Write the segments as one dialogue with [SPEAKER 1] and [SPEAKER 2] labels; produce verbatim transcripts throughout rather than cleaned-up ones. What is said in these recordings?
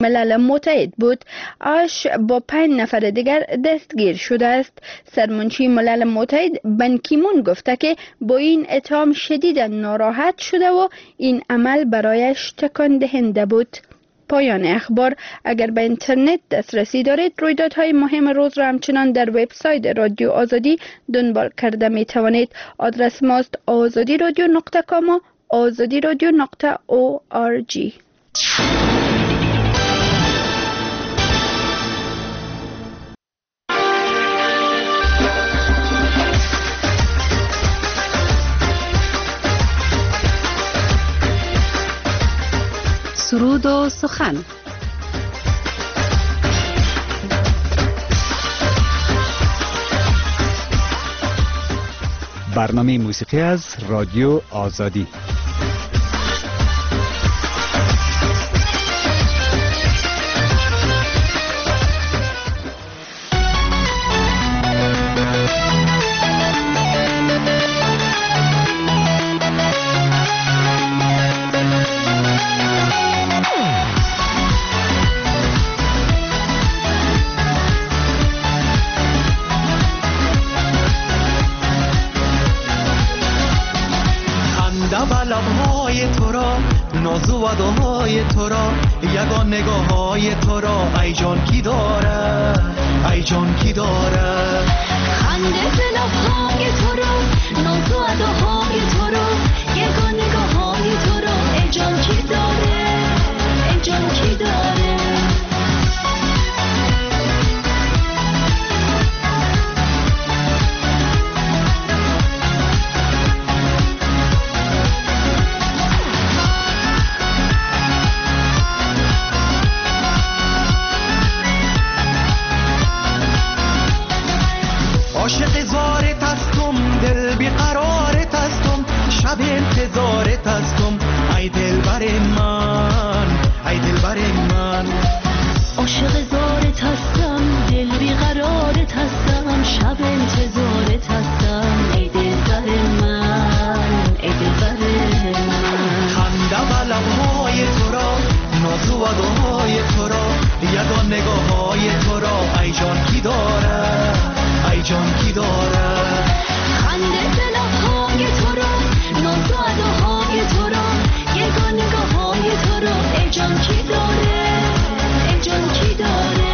[SPEAKER 1] ملل متحد بود، آش با پنج نفر دیگر دستگیر شده است. سرمنشی ملل متحد بن کی مون گفته که با این اتهام شدیدا ناراحت شده و این عمل برایش تکان دهنده بود. پایان اخبار. اگر به اینترنت دسترسی دارید، رویدادهای مهم روز را همچنان در وبسایت رادیو آزادی دنبال کرده می توانید. آدرس ماست آزادی رادیو نقطه کام و آزادی رادیو نقطه او آر جی.
[SPEAKER 2] سرود و سخن.
[SPEAKER 3] برنامه موسیقی از رادیو آزادی.
[SPEAKER 4] های تو را یگان نگاه های تو را ای جان کی داره ای جان کی داره
[SPEAKER 5] خنده لب‌های تو را ناز و اداهای تو را یگان نگاه های تو را ای جان کی داره ای جان کی داره
[SPEAKER 4] انتظارت هستم ای دلبر من ای دلبر من
[SPEAKER 5] عاشق زارت هستم دل بیقرارت هستم شب انتظارت هستم ای دلبر من ای دلبر من
[SPEAKER 4] خنده و لب‌های تو را ناز و اداهای تو را یگان نگاه های تو را ای جان کی داره ای جان کی داره
[SPEAKER 5] خنده لب‌های تو را ناز و اداهای تو را یگان نگاه های تو را ای جان کی داره ای جان کی داره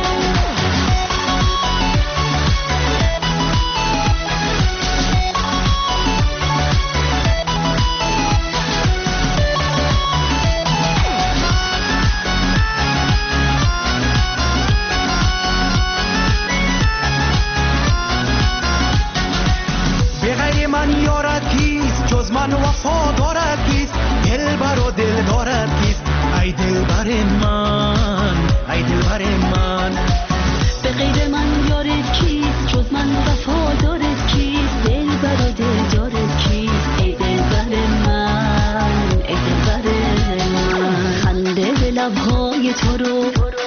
[SPEAKER 4] بغیر من یارد کیست جز من وفا دارد کیست دلبر و دل دارد کیست ای دلبر من ای دلبر من
[SPEAKER 5] به غیر من یارد کیست جز من وفا دارد کیست دلبر و دل دارد کیست ای دلبر من ای دلبر من خنده به لب‌های تو رو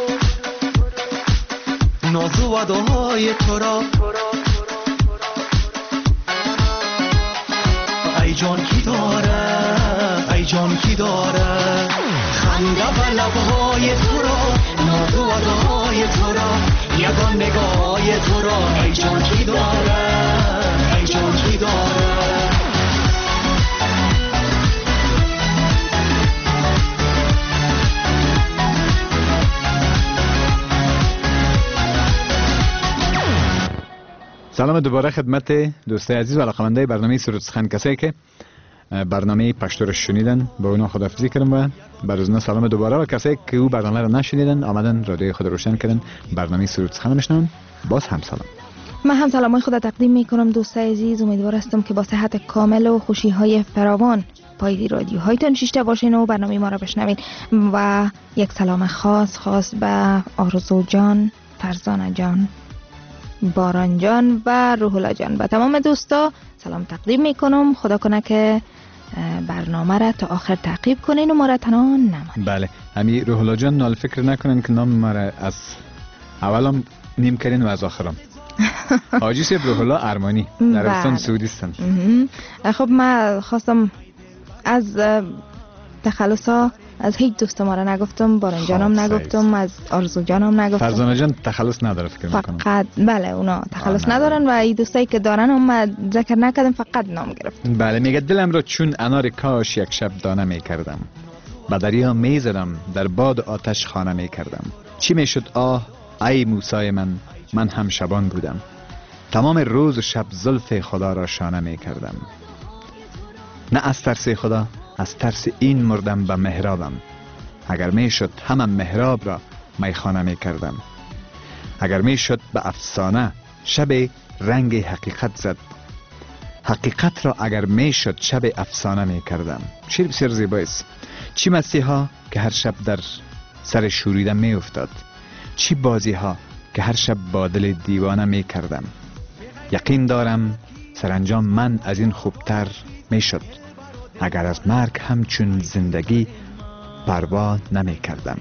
[SPEAKER 4] ناز و اداهای تو را ای جان کی داره ای جان کی داره خنده و لب‌های تو را ناز و اداهای تو را یگان نگاه‌های تو را ای جان کی داره ای جان کی داره
[SPEAKER 3] سلام دوباره خدمت دوستای عزیز و علاقه‌مندای برنامه سرود سخن. کسایی که برنامه پشتو رو شنیدن با اونا خداحافظی کردم و بر از سلام دوباره، و کسایی که او برنامه رو نشنیدن آمدن رادیوی خود روشن کردن برنامه سرود سخن میشنون، باز هم سلام.
[SPEAKER 6] من هم سلامای خدا تقدیم میکنم دوستای عزیز. امیدوار هستم که با صحت کامل و خوشی های فراوان پای رادیوهایتون شیشته باشین و برنامه ما را بشنوین. و یک سلام خاص خاص به آرزو جان، فرزانه جان، باران جان و روحلا جان، به تمام دوستا سلام تقدیم میکنم. خدا کنه که برنامه را تا آخر تعقیب کنین و ما را تنها نمانین.
[SPEAKER 3] بله، همین روحلا جان نال فکر نکنن که نام ما را از اولم نیم کردین و از آخرم. حاجی صاحب روحلا ارمانی در عربستان سعودی هستن.
[SPEAKER 6] خب من خواستم از تخلصا از هیچ دوست ما را نگفتم، باران جانم نگفتم، از آرزو جانم نگفتم.
[SPEAKER 3] فرزانه جان تخلص نداره فکر میکنم.
[SPEAKER 6] فقط بله اونا تخلص ندارن و این دوستایی که دارن هم ذکر نکردم، فقط نام گرفتم.
[SPEAKER 3] بله میگه دلم را چون انار کاش یک شب دانه میکردم، به دریا میزدم در باد آتش خانه میکردم. چی میشد آه ای موسی من، من هم شبان بودم، تمام روز و شب زلف خدا را شانه میکردم. نه از ترس خدا، از ترس این مردم به محرابم. اگر میشد همه محراب را میخانه میکردم. اگر میشد به افسانه شب رنگ حقیقت زد، حقیقت را اگر میشد شب افسانه میکردم. شعر بسیار زیبایی است. چی مسیحا که هر شب در سر شوریده میافتاد، چی بازی ها که هر شب با دل دیوانه میکردم. یقین دارم سرانجام من از این خوبتر میشد، اگر از مرگ همچون زندگی پروا نمی کردم.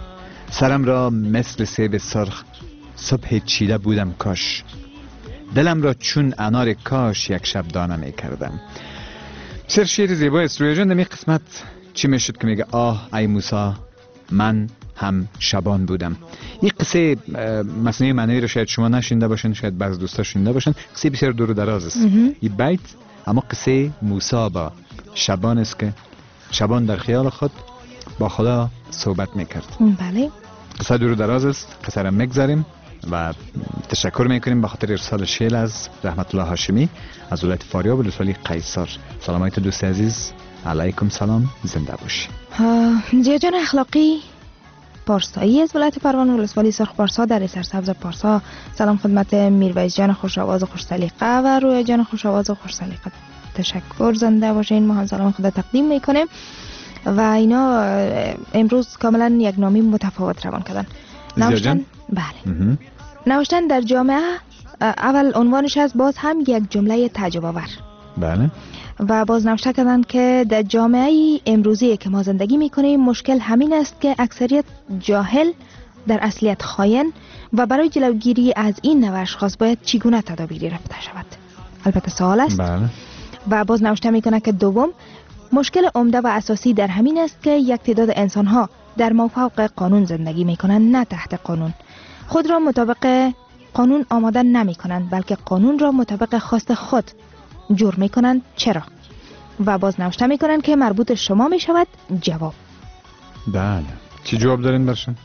[SPEAKER 3] سرم را مثل سیب سرخ صبح چیده بودم کاش، دلم را چون انار کاش یک شب دانه می کردم. بسیار شعر زیبای است. رویا جان در این قسمت چی میشد که میگه آه ای موسی من هم شبان بودم. این قصه مصنوی معنی رو شاید شما نشینده باشن، شاید بعض دوستا شنیده باشن. قصه بسیار دور و دراز است این بیت، اما قصه موسی با شبان است که شبان در خیال خود با خدا صحبت میکرد.
[SPEAKER 6] بله
[SPEAKER 3] قصه دور و دراز است، قصه را میگذاریم و تشکر میکنیم به خاطر ارسال شعر از رحمت الله هاشمی از ولایت فاریاب ولسوالی قیصر. سلامت دوست عزیز، علیکم سلام، زنده باشی.
[SPEAKER 6] زیا جان اخلاقی پارسایی از ولایت پروان ولسوالی سرخ پارسا در سرسبز پارسا. سلام خدمت میرویس جان خوش آواز و خوش سلیقه و رویا جان خوش آواز و خوش سلیقه. تشکر، زنده باشین. ما هم سلام خدا تقدیم میکنیم و اینا امروز کاملا یک نامی متفاوت روان کردن. نوشتن بله اه. نوشتن در جامعه اول عنوانش از باز هم یک جمله تعجب آور.
[SPEAKER 3] بله.
[SPEAKER 6] و باز نوشته کردن که در جامعه امروزی که ما زندگی میکنیم مشکل همین است که اکثریت جاهل در اصلیت خائن و برای جلوگیری از این نوع اشخاص باید چگونه تدابیری رفته شود. البته سوال است.
[SPEAKER 3] بله.
[SPEAKER 6] و باز نوشته میکنه که دوم مشکل عمده و اساسی در همین است که یک تعداد انسان ها در مافوق قانون زندگی میکنند، نه تحت قانون. خود را مطابق قانون آماده نمی کنند بلکه قانون را مطابق خواست خود جور می کنند. چرا؟ و باز نوشته می کنند که مربوط شما می شود جواب.
[SPEAKER 3] بله. چی جواب دارین برشن؟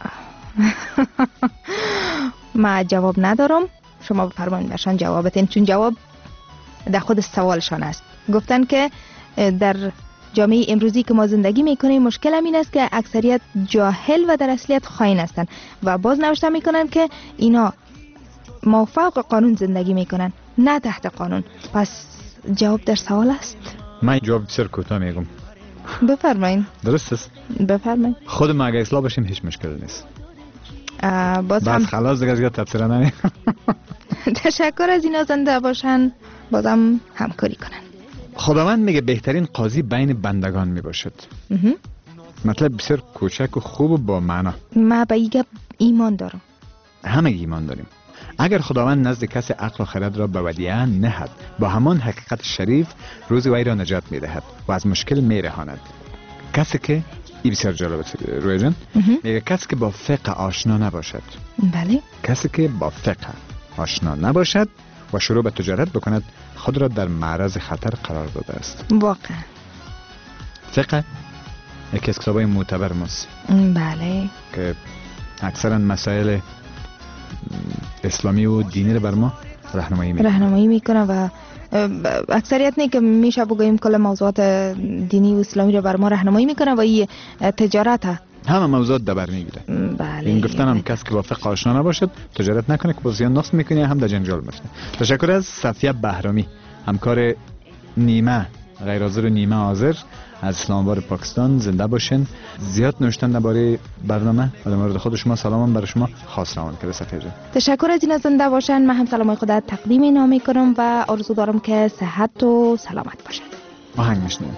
[SPEAKER 6] ما جواب ندارم، شما بفرمایید برشن جوابتین، چون جواب در خود سوالشان است. گفتن که در جامعه امروزی که ما زندگی میکنیم مشکل این است که اکثریت جاهل و در اصلیت خائن هستند و باز نوشته میکنن که اینا موافق قانون زندگی میکنن نه تحت قانون. پس جواب در سوال است.
[SPEAKER 3] من جواب بسیار کوتاه میگم.
[SPEAKER 6] بفرمایید.
[SPEAKER 3] درست است.
[SPEAKER 6] بفرمایید.
[SPEAKER 3] خود ما اگه اصلاح بشیم هیچ مشکل نیست.
[SPEAKER 6] باز
[SPEAKER 3] بس
[SPEAKER 6] هم
[SPEAKER 3] خلاص دیگه دیگه تفسیر نمی.
[SPEAKER 6] تشکر از اینا زنده باشن، بازم همکاری کنن.
[SPEAKER 3] خداوند میگه بهترین قاضی بین بندگان میباشد. مطلب بسیار کوچک و خوب و با معنا.
[SPEAKER 6] ما به این گپ ایمان دارم.
[SPEAKER 3] همه ایمان داریم. اگر خداوند نزد کسی عقل و خرد را به ودیعه نهد، با همان حقیقت شریف روز وی را نجات میدهد و از مشکل میرهاند. کسی که این بسیار جالب است روی جان، میگه کسی که با فقه آشنا نباشد.
[SPEAKER 6] بله.
[SPEAKER 3] کسی که با فقه آشنا نباشد و شروع به تجارت بکند خود را در معرض خطر قرار داده است.
[SPEAKER 6] واقعا
[SPEAKER 3] فقه یکی از کتابای معتبر ماست.
[SPEAKER 6] بله.
[SPEAKER 3] که اکثرا مسائل اسلامی و دینی رو بر ما راهنمایی میکنه.
[SPEAKER 6] راهنمایی میکنه و اکثریت نه که میشه بگوییم کل موضوعات دینی و اسلامی رو بر ما راهنمایی میکنه و این تجارت
[SPEAKER 3] همه موضوعات دبر میگیره.
[SPEAKER 6] بله.
[SPEAKER 3] این گفتن هم کسی که با فقه آشنا نباشد تجارت نکنه که بازیان نقص میکنه هم در جنجال میفته. تشکر از صفیه بهرامی، همکار نیمه غیر حاضر و نیمه حاضر از اسلام آباد پاکستان. زنده باشین. زیاد نوشتن درباره برنامه و در مورد خود شما سلامم برای شما خاص روان کرده صفیه جان.
[SPEAKER 6] تشکر از این زنده باشن. من هم سلامای خدا تقدیم اینا میکنم و آرزو دارم که صحت و سلامت باشن.
[SPEAKER 3] آهنگ میشنویم.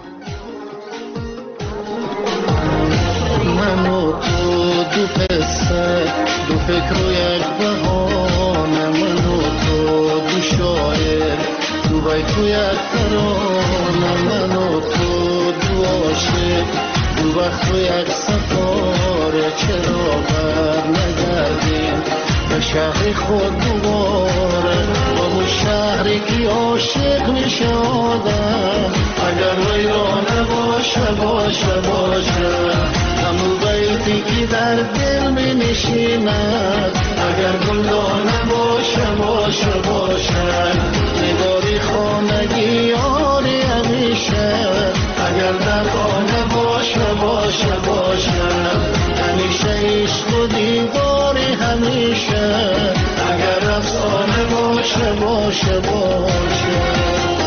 [SPEAKER 7] من و تو دو قصه دو فکر و یک بهانه، من و تو دو شاعر دو بیت و یک ترانه، من و تو دو عاشق دو وقت و یک سفاره چرا بر نگردیم به شهر خود دوباره با اون شهری که عاشق می شدم اگر ویرانه باشه باشه باشه همون بیتی که در دل می نشیند اگر گلدانه باشه باشه باشه نگاری خانگی یاری همیشه اگر در خانه باشه باشه باشه همیشه عشق و دیداری همیشه اگر افسانه باشه باشه باشه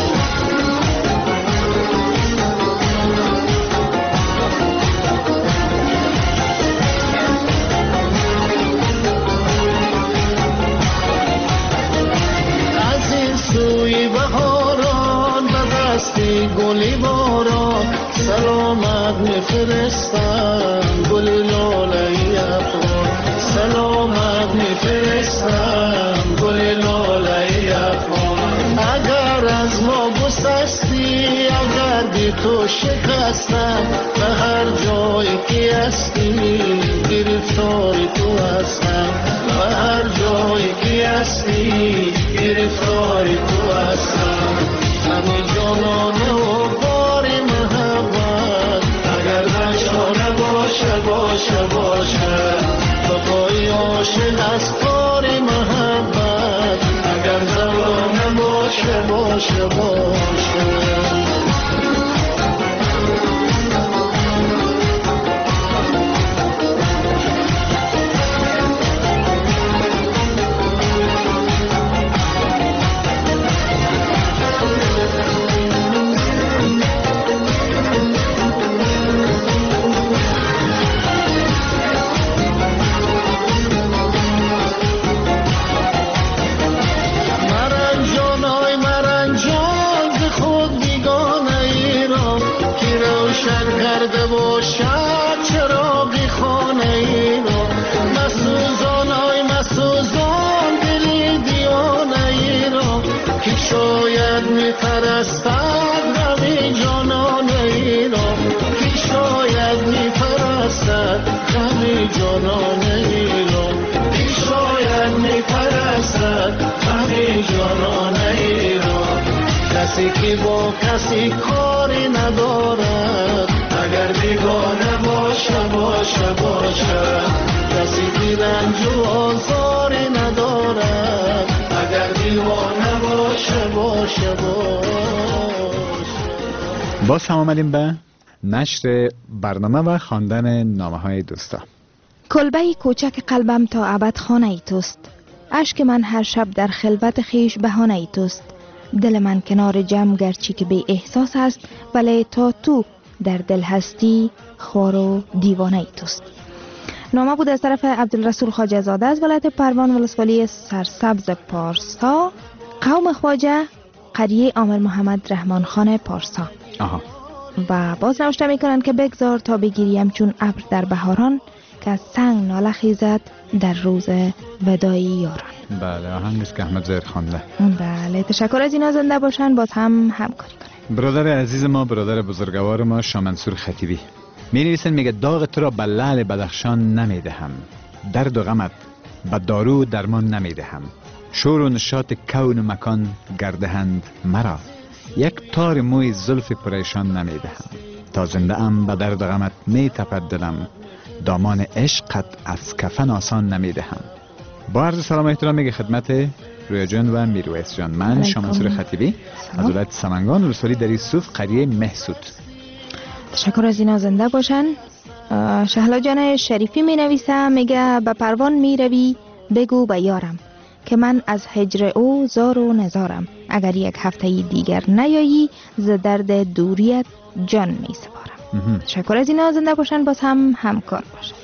[SPEAKER 7] سوی بهاران به دستی گلی باران سلامت میفرستم گلی لاله افغان سلامت میفرستم گلی لاله افغان اگر از ما گسستی اگر دی تو شکستم به هر جایی که هستی گرفتاری تو هستم به هر جایی که هستی گرفتاری تو هستم همه جانانه و باری محبت اگر نشانه باشه باشه باشه بقای عاشق از کاری محبت اگر زبانه باشه باشه باشه کسی که با کسی کاری ندارد اگر بیگانه باشه باشه باشه کسی که رنج و آزاری ندارد اگر دیوانه باشه باشه باشه.
[SPEAKER 3] باز هم آمدیم به نشر برنامه و خواندن نامه های دوستا.
[SPEAKER 6] کلبه کوچک قلبم تا ابد خانه ای توست، اشک من هر شب در خلوت خیش بهانه ای توست، دل من کنار جمع گرچی که بی احساس است ولی تا تو در دل هستی خوار و دیوانه ای توست. نامه بود از طرف عبدالرسول خواجه زاده از ولایت پروان ولسوالی سرسبز پارسا، قوم خواجه، قریه عامر محمد رحمان خان پارسا.
[SPEAKER 3] آها.
[SPEAKER 6] و باز نوشته میکنند که بگذار تا بگیریم چون ابر در بهاران که از سنگ ناله خیزد در روز وداعی یاران.
[SPEAKER 3] بله، آهنگ است که احمد زهیر خوانده.
[SPEAKER 6] بله، تشکر از اینا. زنده باشن، باز هم همکاری کنن.
[SPEAKER 3] برادر عزیز ما، برادر بزرگوار ما شاه منصور خطیبی می نویسن، میگه داغ تو را به لعل بدخشان نمیدهم، درد و غمت به دارو درمان نمیدهم، شور و نشاط کون و مکان گردهند مرا، یک تار موی زلف پریشان نمیدهم، تا زنده ام به درد و غمت می تپد دلم، دامان عشقت از کفن آسان نمیدهم. با عرض سلام و احترام میگه خدمت رویا جان و میرویس جان. من شاه منصور خطیبی از ولایت سمنگان ولسوالی در یوسف قریه محسود.
[SPEAKER 6] تشکر از اینا. زنده باشن. شهلا جان شریفی می نویسه، میگه به پروان می روی بگو به یارم که من از هجر او زار و نزارم، اگر یک هفته دیگر نیایی ز درد دوریت جان می سپارم. تشکر از اینا. زنده باشن، باز هم همکار باشن.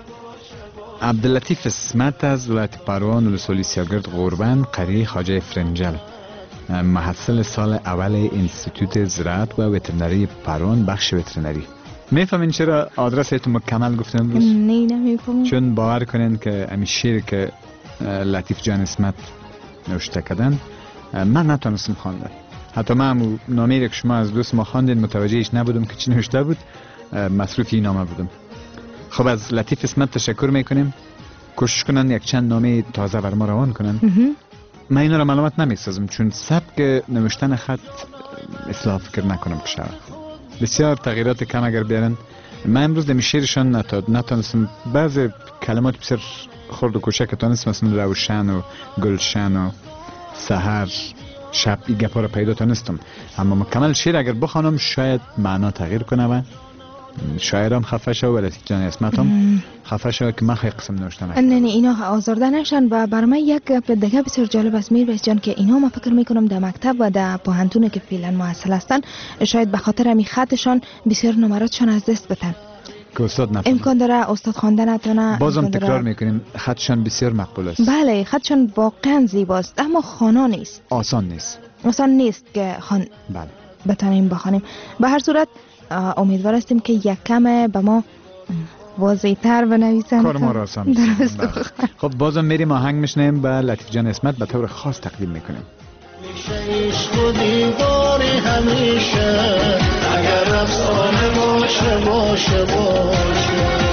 [SPEAKER 3] عبداللطیف اسمت از ولایت پروان ولسوالی سیاگرد غوربند قریه خواجه فرنجل، محصل سال اول انستیتوت زراعت و وترنری پروان بخش وترنری. میفهمین چرا آدرسیتون مکمل گفتم امروز؟
[SPEAKER 6] نه نمیفهمم.
[SPEAKER 3] چون باور کنین که امی شعر که لطیف جان اسمت نوشته کردن من نتونستم خواندم. حتی من نامه‌ای که شما از دوست ما خواندین متوجهش نبودم که چی نوشته بود مصروف این نامه بودم. خب از لطیف اسمت تشکر میکنیم. کوشش کنن یک چند نامه تازه بر ما روان کنن. من اینا را معلومات نمیسازم چون سبک نوشتن خط اصلاح فکر نکنم که شود. بسیار تغییرات کم اگر بیارن. من امروز دمی شعرشان نتانستم بعض کلمات بسیار خرد و کوچک تانستم، مثلا روشن و گلشن و سحر شب این گپا را پیدا تانستم، اما مکمل شعر اگر بخوانم شاید معنا تغییر کنه و شاعرم خفه شو و لطیف جان اسمت هم خفه شو که من خیلی قسم نوشتم.
[SPEAKER 6] نه نه اینا آزرده نشن. و برای من یک گپ دیگه بسیار جالب است میرویس جان که اینا ما فکر میکنم در مکتب و در پوهنتون که فعلا محصل هستن شاید به خاطر همین خطشان بسیار نمراتشان از دست بدن
[SPEAKER 3] که استاد نفهم.
[SPEAKER 6] امکان داره استاد خواندن نتونه.
[SPEAKER 3] بازم تکرار میکنیم خطشان بسیار مقبول است.
[SPEAKER 6] بله خطشان واقعا زیباست اما خوانا نیست،
[SPEAKER 3] آسان نیست،
[SPEAKER 6] آسان نیست که خان
[SPEAKER 3] بله
[SPEAKER 6] بتونیم بخوانیم. به هر صورت امیدوار هستیم که یک کم به ما واضح‌تر بنویسن
[SPEAKER 3] کار ما را آسان. خب بازم میریم آهنگ میشنیم و لطیف جان اسمت به طور خاص تقدیم میکنیم.
[SPEAKER 7] عشق و دیوار همیشه اگر افسانه باشه باشه باشه.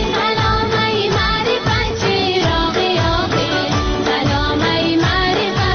[SPEAKER 5] سلام ای معرفت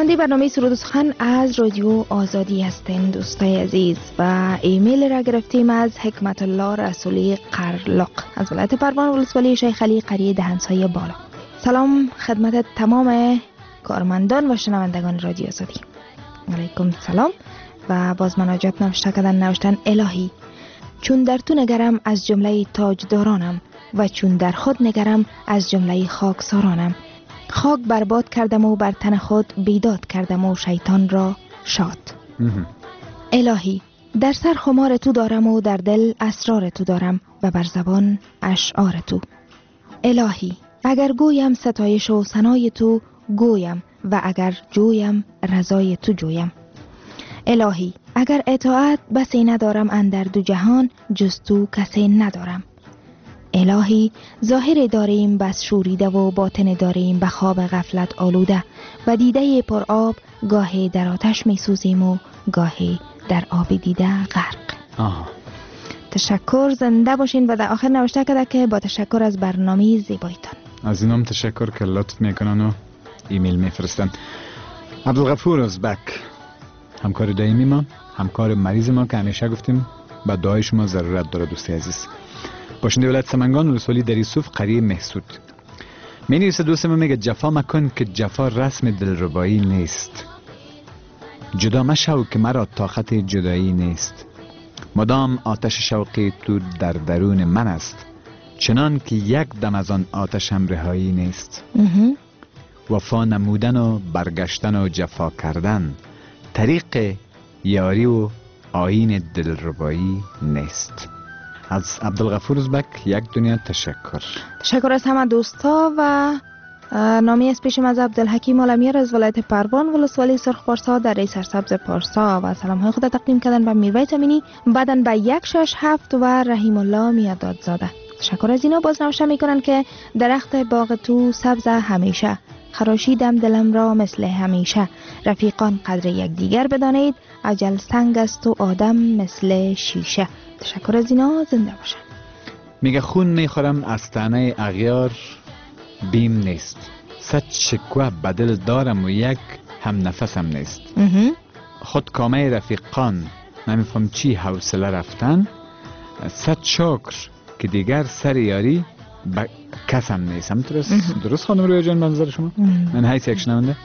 [SPEAKER 6] شنونده برنامه سرود و سخن از رادیو آزادی هستین دوستای عزیز و ایمیل را گرفتیم از حکمت الله رسولی قرلق از ولایت پروان ولسوالی شیخ علی قریه دهنسای بالا. سلام خدمت تمام کارمندان و شنوندگان رادیو آزادی. علیکم سلام و باز مناجات نوشته کردن. نوشتن الهی چون در تو نگرم از جمله تاجدارانم و چون در خود نگرم از جمله خاکسارانم. خاک برباد کردم و بر تن خود بیداد کردم و شیطان را شاد. الهی در سر خمار تو دارم و در دل اسرار تو دارم و بر زبان اشعار تو. الهی اگر گویم ستایش و ثنای تو گویم و اگر جویم رضای تو جویم. الهی اگر اطاعت بسی ندارم اندر دو جهان جز تو کسی ندارم. الهی ظاهر داریم بس شوریده و باطن داریم به خواب غفلت آلوده و دیده پر آب گاهی در آتش می سوزیم و گاهی در آب دیده غرق.
[SPEAKER 3] آه.
[SPEAKER 6] تشکر، زنده باشین. و در آخر نوشته کرده که با تشکر از برنامه زیبایتان.
[SPEAKER 3] از اینام تشکر که لطف میکنن و ایمیل میفرستن. عبدالغفور ازبک همکار دائمی ما، همکار مریض ما که همیشه گفتیم با دعای شما ضرورت داره دوستی عزیز. باشنده ولایت سمنگان ولسوالی در یوسف قریه محسود می نویسه دوست ما میگه جفا مکن که جفا رسم دلربایی نیست. جدا مشو که مرا طاقت جدایی نیست. مدام آتش شوقی تو در درون من است چنان که یک دم از آن آتش هم رهایی نیست. وفا نمودن و برگشتن و جفا کردن طریق یاری و آیین دلربایی نیست. از عبدالغفور ازبک یک دنیا تشکر.
[SPEAKER 6] تشکر از همه دوستا و نامی از پیشم از عبدالحکیم عالمیر از ولایت پروان ولسوالی سرخ پارسا در ری سرسبز پارسا و سلام های خود تقدیم کردن به میرویس امینی، بعدن به یک شش هفت و رحیم الله میاداد زاده. تشکر از اینا. باز نوشته میکنن که درخت باغ تو سبز همیشه، خراشیدم دلم را مثل همیشه، رفیقان قدر یک دیگر بدانید، عجل سنگ است و آدم مثل شیشه. تشکر از اینا. زنده باشن.
[SPEAKER 3] میگه خون میخورم از طعنه اغیار بیم نیست، صد شکوه بدل دارم و یک هم نفسم نیست. خود کامه رفیقان نمیفهم چی حوصله رفتن، صد شکر که دیگر سر یاری با کسم نیستم. درست درست خانم رویا جان منظر شما؟ من حیث یک شنونده.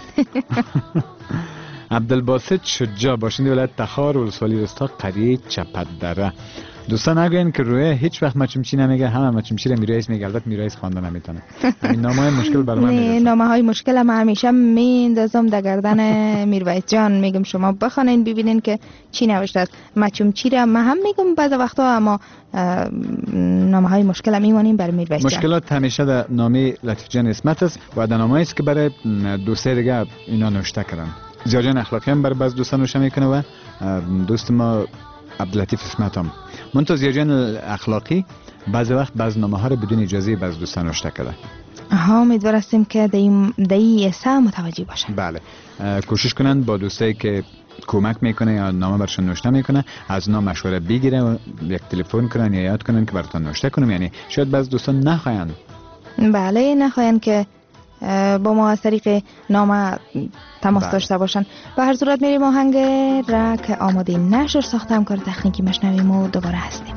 [SPEAKER 3] عبدالباسط شجاع باشنده ولایت تخار ولسوالی رستا قریه چپدره. دوستان نگوین که رویا هیچ وقت مچمچی نمیگه، همه مچمچی رو میرایس میگه. البته میرایس خوانده نمیتونه. این نامه های مشکل برای من میرسه.
[SPEAKER 6] نامه های مشکل هم همیشه میندازم در گردن میرویس جان، میگم شما بخونین ببینین که چی نوشته است. مچمچی رو من هم میگم بعض وقتا، اما نامه های مشکل هم میمونیم برای میرویس جان.
[SPEAKER 3] مشکلات همیشه در نامه لطیف جان اسمت است و در نامه است که برای دوسته دیگه اینا نوشته کردن. زیادجان اخلاقی هم برای بعض دوستان روشن میکنه و دوست ما عبداللطیف اسمت هم منتها زیادجان اخلاقی بعض وقت بعض نامه ها رو بدون اجازه بعض دوستان نوشته کرده.
[SPEAKER 6] ها امیدوارستیم که در این سه متوجه باشن.
[SPEAKER 3] بله کوشش کنن با دوستایی که کمک میکنه یا نامه برشون نوشته میکنه از نام مشوره بگیره و یک تلفن کنن یا یاد کنن که براتون نوشته کنم. یعنی شاید بعض دوستان نخواین.
[SPEAKER 6] بله نخواین که با ما از طریق نامه تماس بله. داشته باشن. به هر صورت میریم آهنگ را که آماده نشر ساختم کار تکنیکی مشنویم و دوباره هستیم.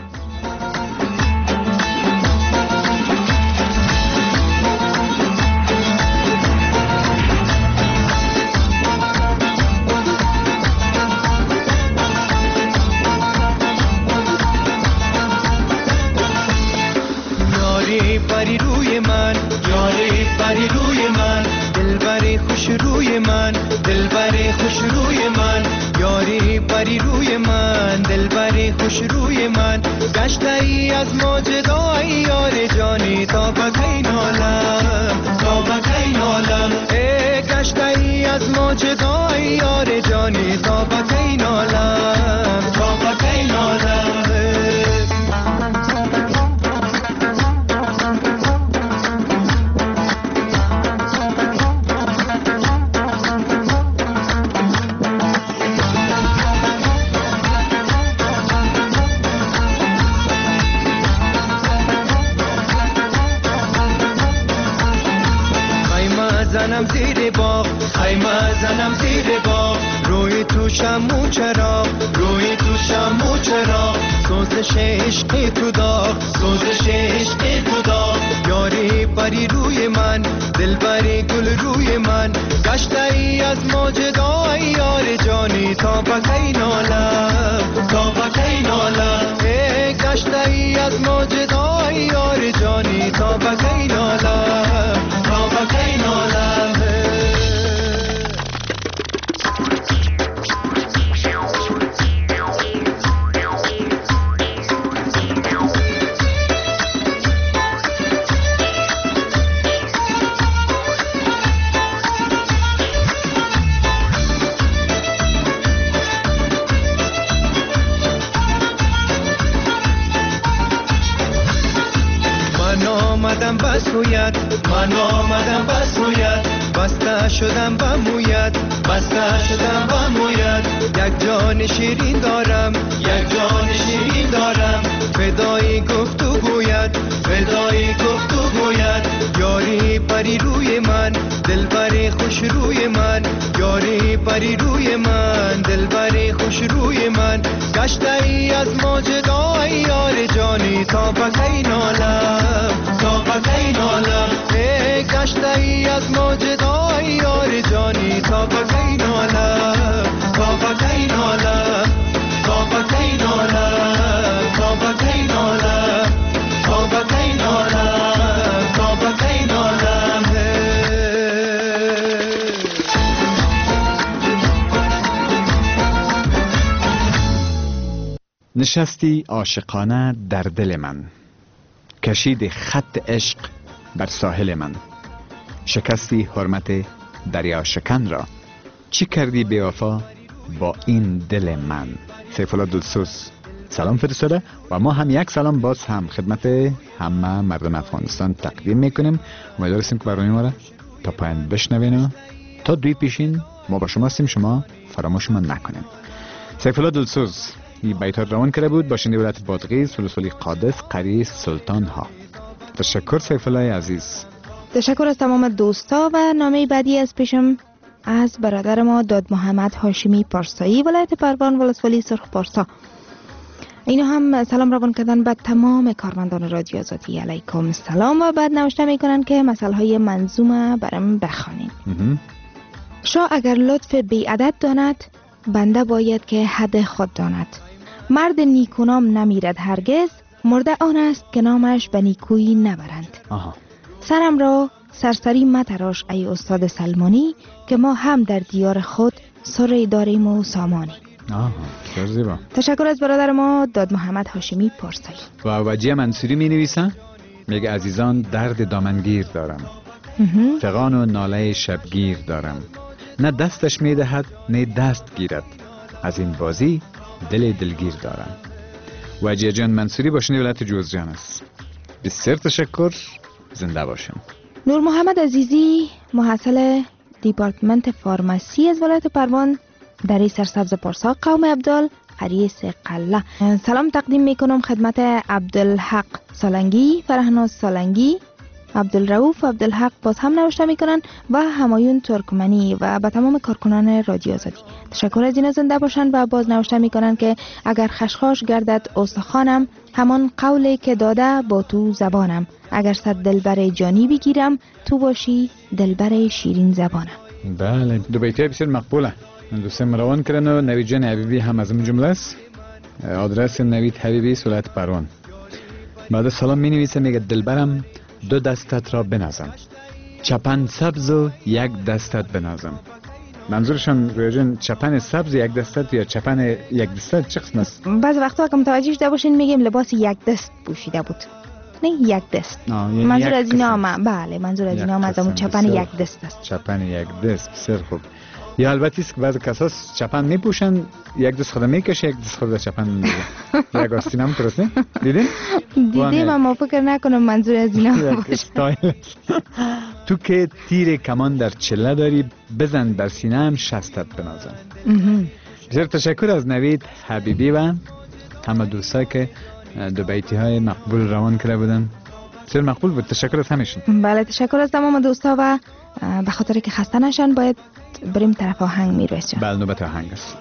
[SPEAKER 4] یاری پری روی من، یاری پری روی من، دلبر خوش روی من، دلبر خوش روی من، یاری پری روی من، دلبر خوش روی من، گشته ای از ماجدای یار جانی تا بکی نالم، تا بکی نالم، ای گشته ای از ماجدای یار جانی تا بکی نالم، تا بکی نالم. زنم زیر باغ، خیمه منم زیر باغ روی تو شمو چراغ روی تو شمو چراغ سوزش عشق تو داغ سوزش عشق تو داغ یاری پری روی من دل بری گل روی من گشته ای از موجدای یار جانی تا بکی نالم تا بکی نالم ای گشته ای از موجدای یار جانی تا بکی نالم تا بکی نالم بس مویت من آمدم بس مویت بسته شدم به مویت بسته شدم به مویت یک جان شیرین دارم یک جان شیرین دارم فدای گفت و گوید فدای گفت و گوید یاری پری روی من دل بری خوش روی من یاری پری روی من دل بری خوش روی من گشته ای از موجدای یار جانی تا بکی نالم تا بکی نالم ای گشته ای از موجدای یار جانی تا بکی نالم تا بکی نالم تا بکی نالم تا بکی نالم تا بکی نالم تا بکی نالم
[SPEAKER 3] نشستی عاشقانه در دل من کشید خط عشق بر ساحل من شکستی حرمت دریا شکن را چی کردی بی وفا با این دل من. سیف الله دلسوز سلام فرستاده و ما هم یک سلام باز هم خدمت همه مردم افغانستان تقدیم میکنیم. امیدوار هستیم که برنامه ما را تا پایان بشنوین و تا دوی پیشین ما با شما هستیم، شما فراموش ما نکنیم. سیف الله دلسوز این بیتار روان کرده بود باشنده ولایت بادغیس ولسوالی قادس قریه سلطان ها. تشکر سیف الله عزیز.
[SPEAKER 6] تشکر از تمام دوستا و نامه بعدی از پیشم از برادر ما داد محمد هاشمی پارسایی ولایت پروان ولسوالی سرخ پارسا. اینو هم سلام روان کردن به تمام کارمندان رادیو آزادی. علیکم سلام و بعد نوشته میکنن که مسئله های منظومه برام بخوانین. شاه اگر لطف بی عدد داند بنده باید که حد خود داند. مرد نیکونام نمیرد هرگز مرده آن است که نامش به نیکویی نبرند. آها. سرم را سرسری متراش ای استاد سلمانی که ما هم در دیار خود سری داریم و سامانی.
[SPEAKER 3] آها زیبا.
[SPEAKER 6] تشکر از برادر ما داد محمد هاشمی پارسایی.
[SPEAKER 3] و وجیه منصوری می نویسن میگه عزیزان درد دامنگیر دارم فغان و ناله شبگیر دارم نه دستش می دهد نه دست گیرد از این بازی دل دلگیر دارم. وجیه جان منصوری باشنده ولایت جوزجان است. بسیار تشکر، زنده باشم.
[SPEAKER 6] نور محمد عزیزی محصل دیپارتمنت فارماسی از ولایت پروان در سرسبز پارسا قوم عبدال قریه سقله. سلام تقدیم میکنم خدمت عبدالحق سالنگی، فرهناز سالنگی، عبدالرؤوف و عبدالحق باز هم نوشته میکنن و همایون ترکمنی و به تمام کارکنان رادیو آزادی. تشکر از اینا، زنده باشن. و باز نوشته میکنن که اگر خشخاش گردد استخوانم همان قولی که داده با تو زبانم اگر صد دلبر جانی بگیرم تو باشی دلبر شیرین زبانم.
[SPEAKER 3] بله دو بیتی بسیار مقبوله. دوستان مروان کردن و نوید جان حبیبی هم از این جمله است. آدرس نوید حبیبی ولایت پروان. بعد سلام می نویسه میگه دلبرم دو دستت را بنازم چپن سبز و یک دستت بنازم. منظورشان رویا جان چپن سبز یک دستت یا چپن یک دستت چه قسم است؟
[SPEAKER 6] بعض وقتا که متوجه شده باشین میگیم لباس یک دست پوشیده بود نه یک دست. منظور از اینا هم بله منظور از اینا هم از اون چپن یک دست است.
[SPEAKER 3] چپن یک دست بسیار خوب. یا البته است که بعضی کسا چپن میپوشن یک دست خود میکشه یک دست خود چپن میگه یک آستین هم درسته؟ دیدین؟
[SPEAKER 6] دیدیم اما فکر نکنم منظور از اینا باشه.
[SPEAKER 3] تو که تیر کمان در چله داری بزن در سینه هم شستت بنازم. بسیار تشکر از نوید حبیبی و همه دوستایی که دو بیتی های مقبول روان کرده بودن. بسیار مقبول بود. تشکر از همشون.
[SPEAKER 6] بله تشکر از تمام دوستا و به خاطر که خسته نشن باید بریم طرف آهنگ. میرویس جان
[SPEAKER 3] بله نوبت آهنگ است.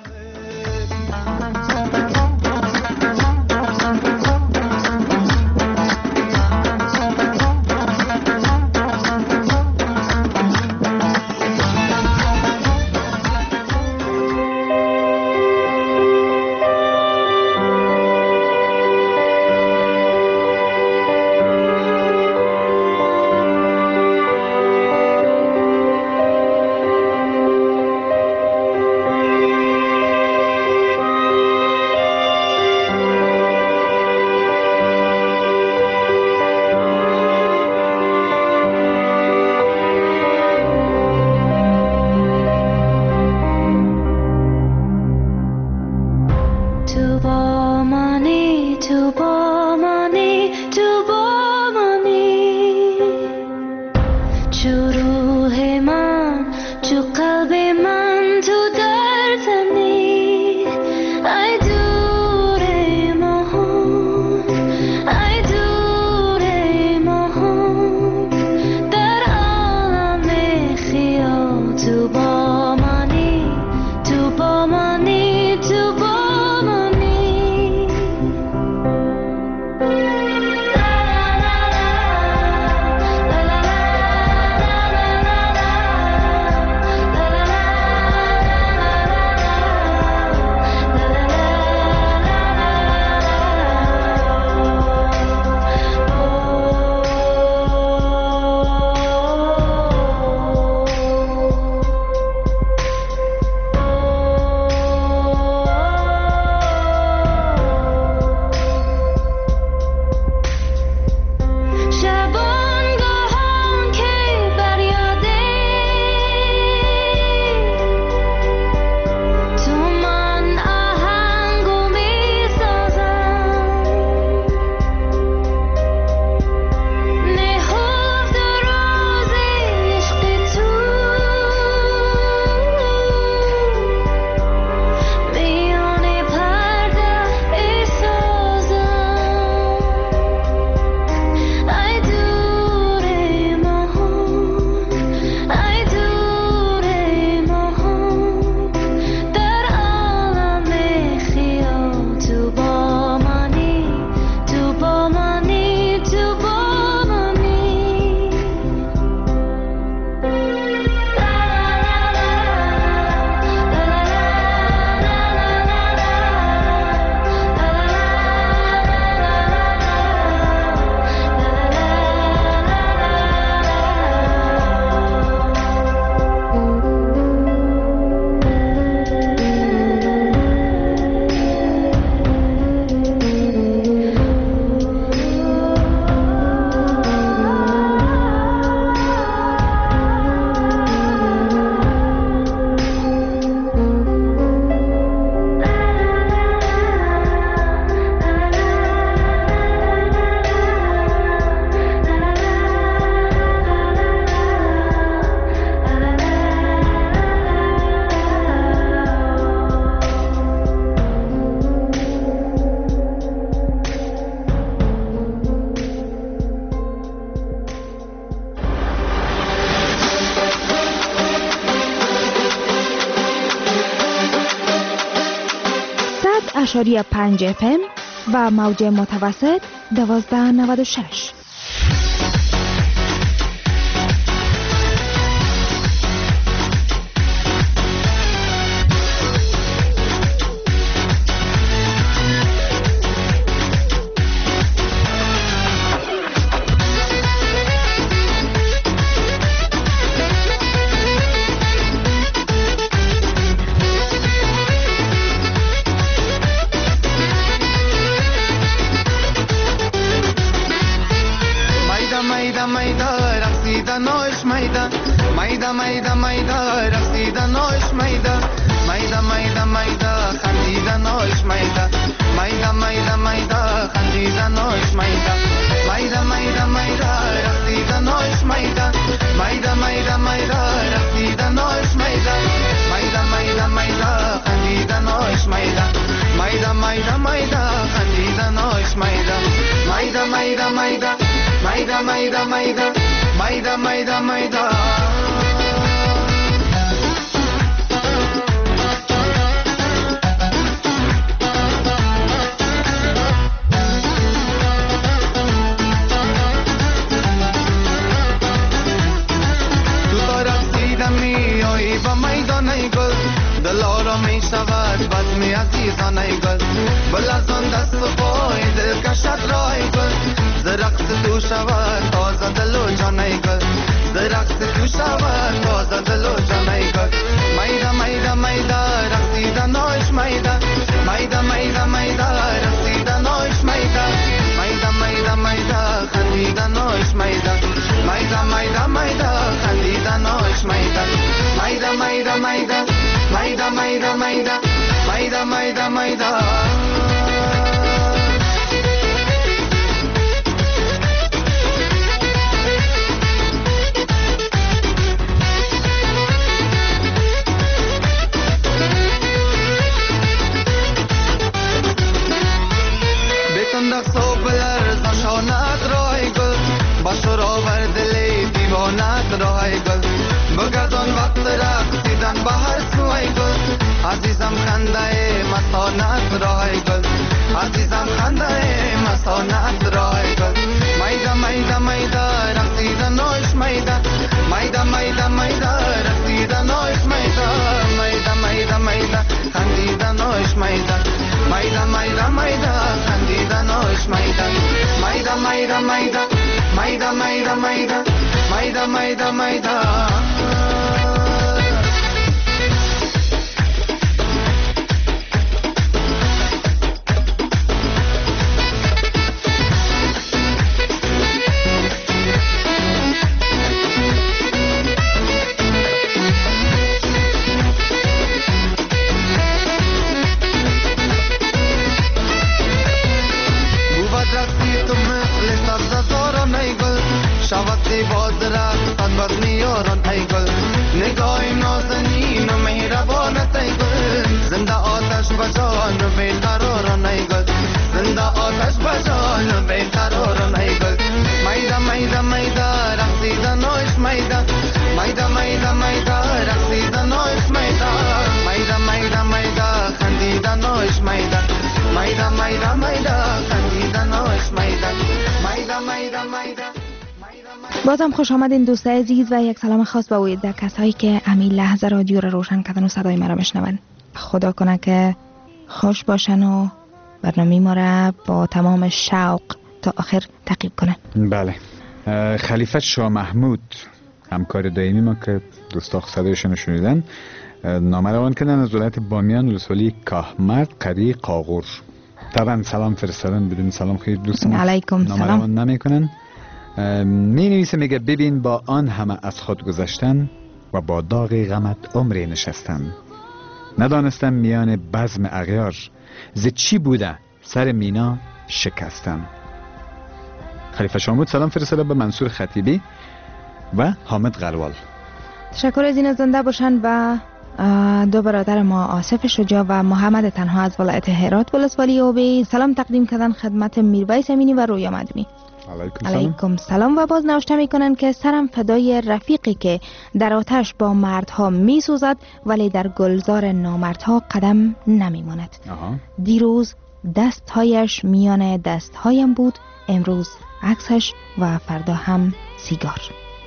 [SPEAKER 6] اشاری پنج اف ام و موج متوسط دوازده نود و شش.
[SPEAKER 8] Mayda mayda mayda raqsidan osh mayda mayda mayda mayda khandidan osh mayda mayda mayda mayda khandidan osh mayda mayda mayda mayda raqsidan osh mayda mayda mayda mayda raqsidan osh mayda mayda mayda mayda khandidan osh mayda mayda mayda mayda khandidan osh mayda mayda mayda mayda mayda mayda mayda Maida, maida, maida. دلارا می شود بد می عزیزان ای گل بل از آن دست و پای دل کشد را ای گل زرقص تو شود تازه دل و جان ای گل زرقص تو شود تازه دل و جان ای گل میدا میدا میدا رقصیدن آیش میدا میدا میدا میدا رقصیدن آیش میدا میدا میدا میدا خندیدن آیش میدا میدا میدا میدا خندیدن آیش میدا میدا میدا میدا Maida, Maida, Maida, Maida, Maida, Maida. Bekanda sobeler zaşanat raygıl, başora ver dili divanat raygıl. بگردان وقت رقصیدن با هر سوی گل عزیزم خنده مستانت راه گل عزیزم خنده مستانت راه گل میدا میدا میدا رقصیدن آیش میدا میدا میدا میدا رقصیدن آیش میدا میدا میدا میدا خندیدن آیش میدا میدا میدا میدا خندیدن آیش میدا میدا میدا میدا میدا میدا میدا میدا میدا میدا شود باز رقصان بر میاران ای گل نگاه نازنین و مهربانت ای گل زنده آتش بجان و بیقراران ای گل زنده آتش بجان و بیقراران ای گل میدا میدا میدا رقصیدن آیش میدا میدا میدا میدا رقصیدن آیش میدا میدا میدا میدا خندیدن آیش میدا میدا میدا میدا خندیدن آیش میدا میدا میدا میدا.
[SPEAKER 6] بازم خوش آمدین دوستای عزیز و یک سلام خاص به اوید کسایی که همین لحظه رادیو رو روشن کردن و صدای مرا بشنون. خدا کنه که خوش باشن و برنامه ما را با تمام شوق تا آخر تعقیب کنن.
[SPEAKER 3] بله. خلیفه شاه محمود همکار دائمی ما که دوستا صدایشون شنیدن نامه روان کردن از ولایت بامیان ولسوالی کاهمرد قری قاغور. طبعا سلام فرستادن بدون سلام خیلی دوستان
[SPEAKER 6] علیکم
[SPEAKER 3] نامه
[SPEAKER 6] سلام
[SPEAKER 3] روان نمیکنن. می نویسه میگه ببین با آن همه از خود گذشتن و با داغ غمت عمری نشستن ندانستم میان بزم اغیار ز چی بوده سر مینا شکستن. خلیفه شاه محمود سلام فرستاده به منصور خطیبی و حامد غروال.
[SPEAKER 6] تشکر از این زنده باشن و دو برادر ما آصف شجاع و محمد تنها از ولایت هرات ولسوالی اوبی سلام تقدیم کردن خدمت میرویس امینی و رویا مدنی.
[SPEAKER 3] علیکم,
[SPEAKER 6] علیکم سلام و باز نوشته میکنن که سرم فدای رفیقی که در آتش با مردها میسوزد ولی در گلزار نامردها قدم نمیماند. دیروز دستهایش میان دستهایم بود امروز عکسش و فردا هم سیگار.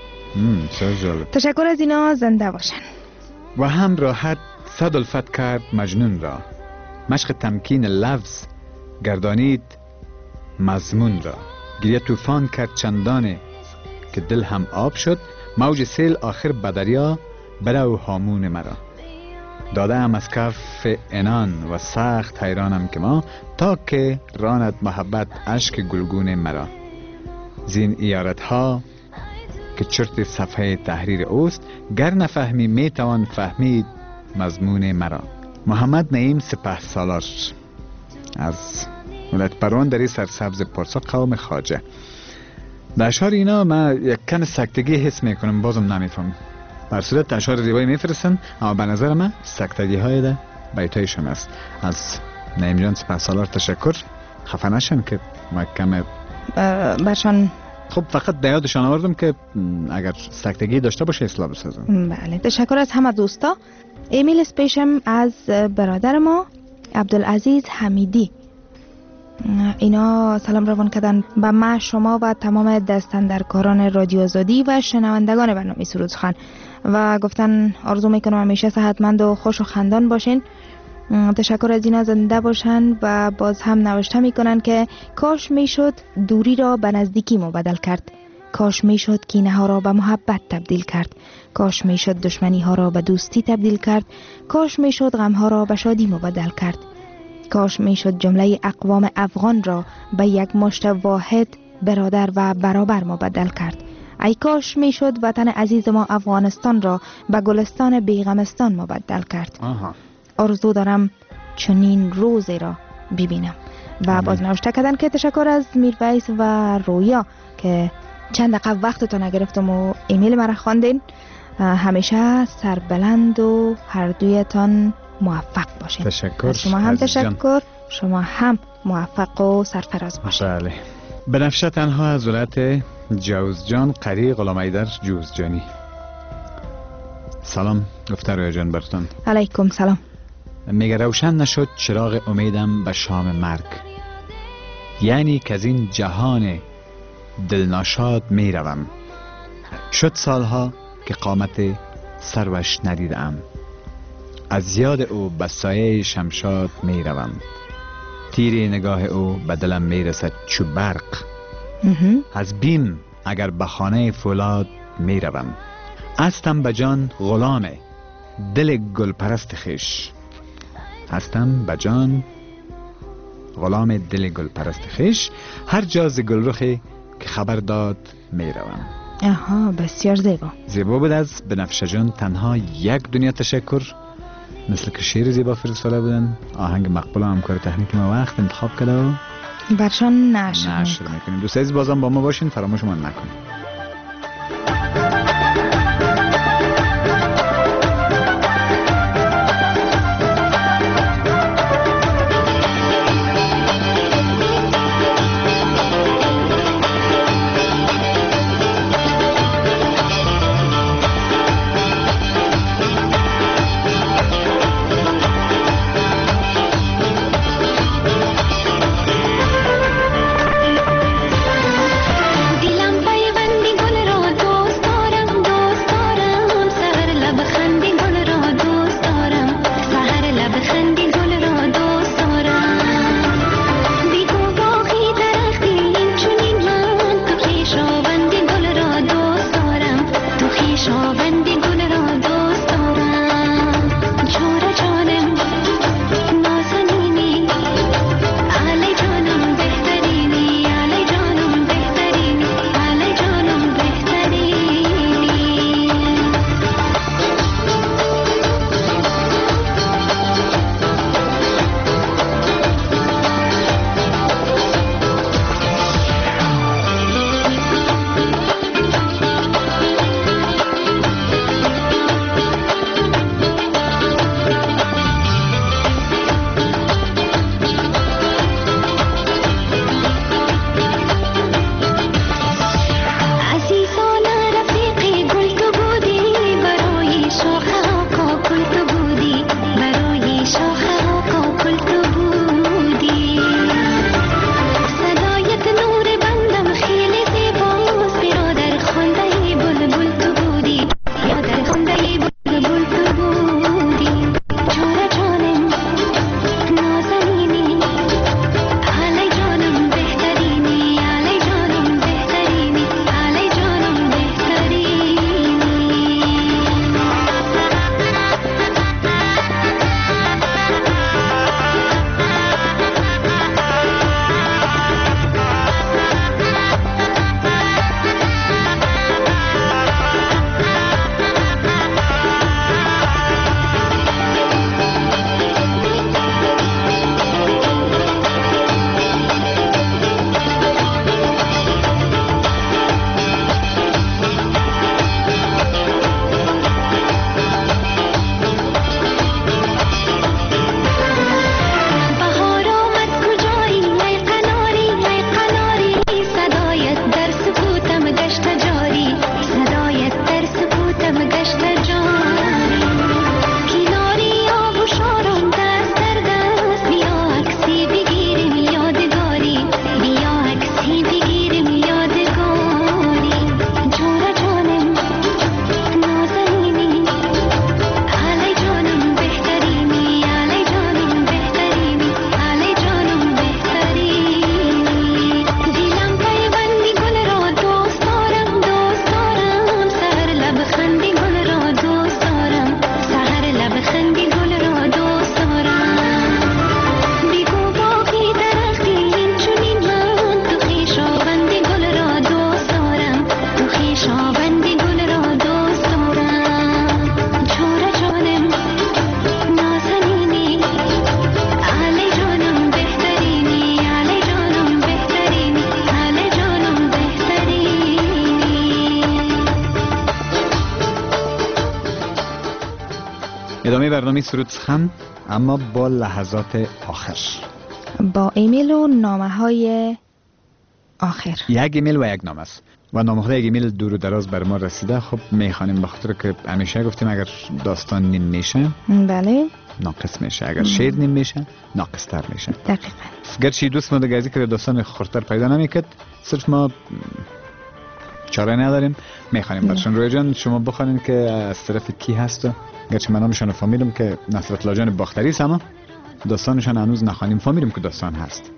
[SPEAKER 6] تشکر از اینا زنده باشن.
[SPEAKER 3] و هم راحت صد الفت کرد مجنون را مشق تمکین لفظ گردانید مضمون را گریه طوفان کرد چندانه که دل هم آب شد موج سیل آخر به دریا برو هامون مرا داده ام از کف انان و سخت حیرانم که ما تا که راند محبت اشک گلگون مرا زین ایارت ها که چرت صفحه تحریر اوست گر نفهمی میتوان فهمید مضمون مرا. محمد نعیم سپه سالار از ولایت پروان در سرسبز پارسا قوم خواجه. در اشعار اینا من یک کم سکتگی حس میکنم بازم نمیفهم بر صورت اشعار ریبایی میفرستن اما به نظر من سکتگی های ده بیتایشون است. از نعیم جان سپه سالار تشکر. خفه نشن که ما کم
[SPEAKER 6] برشان
[SPEAKER 3] خب فقط در یادشان آوردم که اگر سکتگی داشته باشه اصلاح بسازم.
[SPEAKER 6] بله، تشکر از همه دوستا. ایمیل سپیشم از برادر ما عبدالعزیز حمیدی. اینا سلام روان کردن به ما، شما و تمام دستاندرکاران رادیو آزادی و شنوندگان برنامه سرود سخن و گفتن آرزو میکنم همیشه صحتمند و خوش و خندان باشین. تشکر از اینا، زنده باشن. و باز هم نوشته میکنن که کاش میشد دوری را به نزدیکی مبدل کرد، کاش میشد کینه ها را به محبت تبدیل کرد، کاش میشد دشمنی ها را به دوستی تبدیل کرد، کاش میشد غم ها را به شادی مبدل کرد، کاش میشد جمله اقوام افغان را به یک مشت واحد برادر و برابر مبدل کرد. ای کاش میشد وطن عزیز ما افغانستان را به گلستان بیغمستان مبدل کرد.
[SPEAKER 3] آها.
[SPEAKER 6] آرزو دارم چنین روزی را ببینم. و باز نوشته کردن که تشکر از میرویس و رویا که چند دقیقه وقتتون نگرفتم و ایمیل مرا خواندین. همیشه سربلند و هر دویتان موفق باشین.
[SPEAKER 3] تشکر.
[SPEAKER 6] شما هم تشکر
[SPEAKER 3] جان.
[SPEAKER 6] شما هم موفق و سرفراز باشین.
[SPEAKER 3] بله. بنفشه تنها از ولایت جوزجان قری غلام ایدر جوزجانی. سلام گفته رویا جان برتون.
[SPEAKER 6] علیکم سلام.
[SPEAKER 3] میگه روشن نشد چراغ امیدم به شام مرگ، یعنی که از این جهان دلناشاد میروم. شد سالها که قامت سروش ندیدم، از یاد او به سایه شمشاد میروم. تیر نگاه او به دلم میرسد چو برق، از بیم اگر به خانه فولاد میروم. هستم به جان غلام دل گل پرست خیش، هستم به جان غلام دل گل پرست خیش، هر جا ز گلرخی که خبر داد میروم.
[SPEAKER 6] آها، بسیار زیبا.
[SPEAKER 3] زیبا بود از بنفشه جان. تنها یک دنیا تشکر، مثل که شعر زیبا فرستاده بودن. آهنگ مقبول همکار تکنیک ما وقت انتخاب کرده و
[SPEAKER 6] برشان نشر
[SPEAKER 3] نشر میکنیم. دوست عزیز بازم با ما باشین، فراموش من نکنید.
[SPEAKER 5] दिलम पैवन
[SPEAKER 3] برنامه سرود سخن، اما با لحظات آخر،
[SPEAKER 6] با ایمیل و نامه های آخر.
[SPEAKER 3] یک ایمیل و یک نامه است و نامه های یک ایمیل دور و دراز بر ما رسیده. خب میخوانیم، بخاطر که همیشه گفتیم اگر داستان نیم میشه
[SPEAKER 6] بله
[SPEAKER 3] ناقص میشه، اگر شعر نیم میشه ناقص تر میشه.
[SPEAKER 6] دقیقاً.
[SPEAKER 3] گرچه دوست ما دیگه ذکر داستان خورتر پیدا نمیکرد، صرف ما چاره نداریم، میخوانیم برشون. روی جان شما بخوانین که از طرف کی هست، گرچه من نامشان فامیلم که نصرت الله جان باختری است، اما داستانشان هنوز نخوانیم، فامیلم که داستان هست.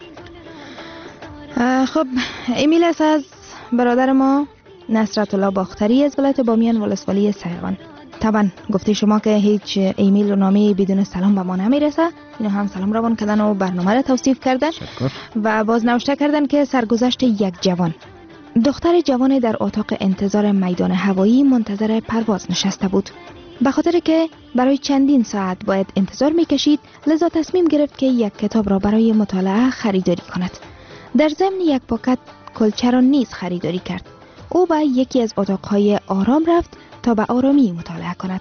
[SPEAKER 6] خب ایمیل است از برادر ما نصرت الله باختری از ولایت بامیان ولسوالی سیغان. طبعا گفته شما که هیچ ایمیل و نامه بدون سلام به ما نمیرسه. اینو هم سلام روان کردن و برنامه را توصیف کردن و باز نوشته کردن که سرگذشت یک جوان، دختر جوان در اتاق انتظار میدان هوایی منتظر پرواز نشسته بود. به خاطر که برای چندین ساعت باید انتظار میکشید، لذا تصمیم گرفت که یک کتاب را برای مطالعه خریداری کند. در ضمن یک پاکت کلچه را نیز خریداری کرد. او به یکی از اتاقهای آرام رفت تا به آرامی مطالعه کند.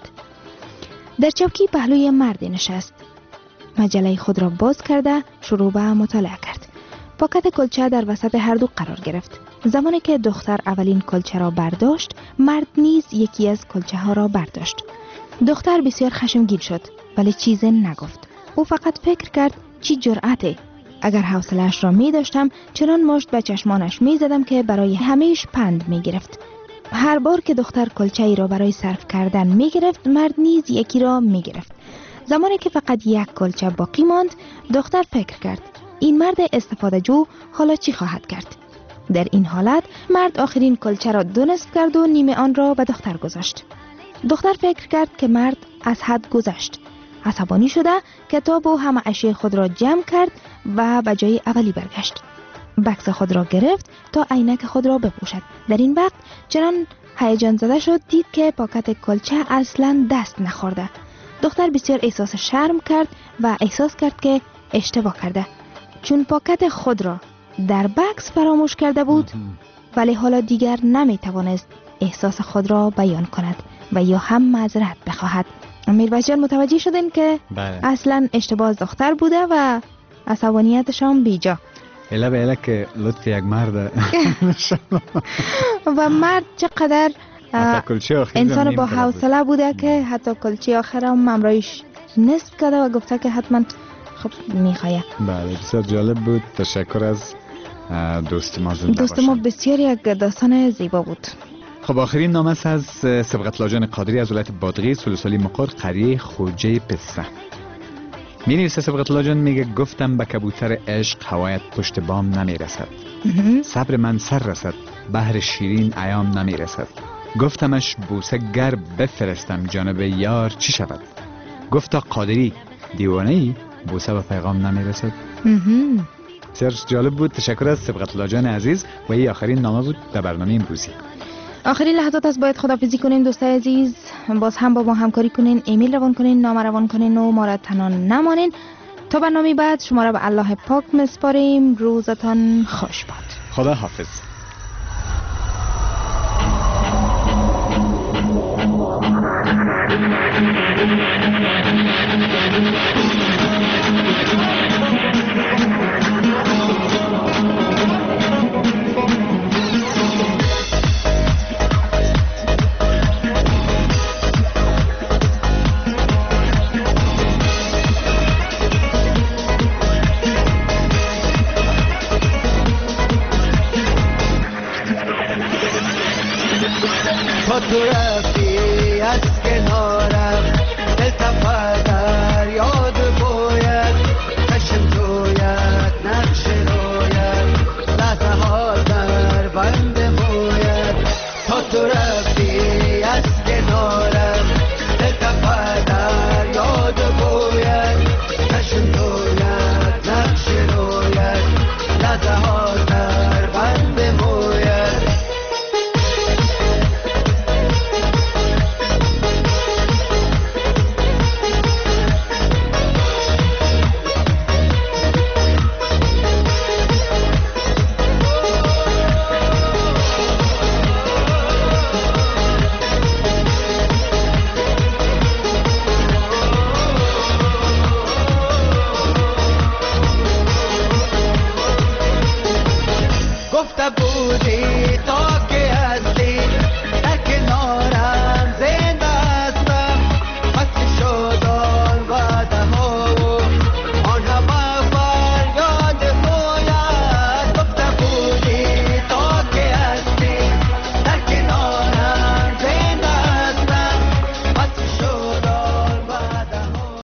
[SPEAKER 6] در چوکی پهلوی مردی نشست. مجله خود را باز کرده شروع به مطالعه کرد. پاکت کلچه در وسط هر دو قرار گرفت. زمانی که دختر اولین کلچه را برداشت، مرد نیز یکی از کلچه ها را برداشت. دختر بسیار خشمگین شد ولی چیزی نگفت. او فقط فکر کرد چی جرأته. اگر حوصله‌اش را می داشتم چنان مشت به چشمانش می زدم که برای همیشه پند می گرفت. هر بار که دختر کلچه ای را برای صرف کردن می گرفت، مرد نیز یکی را می گرفت. زمانی که فقط یک کلچه باقی ماند، دختر فکر کرد این مرد استفاده جو حالا چی خواهد کرد. در این حالت مرد آخرین کلچه را دو نصف کرد و نیمه آن را به دختر گذاشت. دختر فکر کرد که مرد از حد گذشت. عصبانی شده کتاب و همه اشیاء خود را جمع کرد و به جای اولی برگشت. بکس خود را گرفت تا عینک خود را بپوشد. در این وقت چنان هیجان زده شد دید که پاکت کلچه اصلا دست نخورده. دختر بسیار احساس شرم کرد و احساس کرد که اشتباه کرده، چون پاکت خود را در بکس فراموش کرده بود. ولی حالا دیگر نمی توانست احساس خود را بیان کند و یا هم معذرت بخواهد. میرباز جان متوجه شدن که
[SPEAKER 3] بله.
[SPEAKER 6] اصلا اشتباه دختر بوده و عصبانیتشان بیجا.
[SPEAKER 3] اله به اله که لطف یک مرد
[SPEAKER 6] و مرد چقدر انسان با حوصله بوده که حتی کلچه آخر هم امرایش نصف کرده و گفته که حتما خب میخواه.
[SPEAKER 3] بله بسیار جالب بود. تشکر از دوست ما زنده
[SPEAKER 6] دوست ما بسیار یک داستان زیبا بود.
[SPEAKER 3] خب آخرین نامه است از سبقت الله جان قادری از ولایت بادغیس ولسوالی مقر قریه خوجه پسته. می نویسه سبقت الله جان، میگه گفتم به کبوتر عشق هوایت پشت بام نمی رسد، صبر من سر رسد بحر شیرین ایام نمی رسد. گفتمش بوسه گر بفرستم جانب یار چی شود؟ گفتا قادری دیوانه ای بوسه و پیغام نمی رسد. بسیار جالب بود. تشکر از سبقت الله جان عزیز و این آخرین نامه بود در برنامه امروزی.
[SPEAKER 6] آخرین لحظات است، باید خداحافظی کنین دوستای عزیز. باز هم با ما همکاری کنین، ایمیل روان کنین، نامه روان کنین و ما را تنها نمانین. تا برنامه بعد شما را به الله پاک میسپاریم. روزتان خوش باد.
[SPEAKER 3] خدا حافظ.
[SPEAKER 4] تو رفتی از کنارم، دل تپدم
[SPEAKER 9] بوده